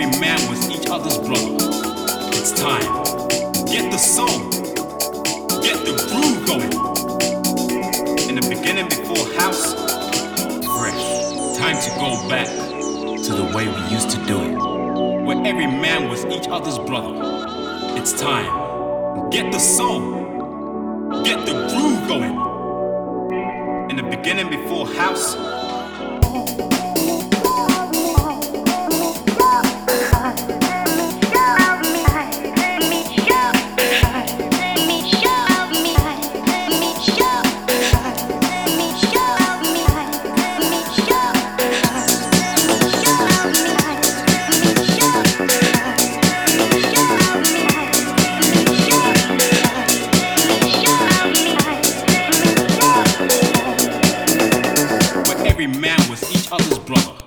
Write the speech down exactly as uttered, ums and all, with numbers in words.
every man was each other's brother. It's time. Get the soul. Get the groove going. In the beginning before house, fresh. Time to go back to the way we used to do it. Where every man was each other's brother. It's time. Get the soul. Get the groove going. In the beginning before house, every man was each other's brother.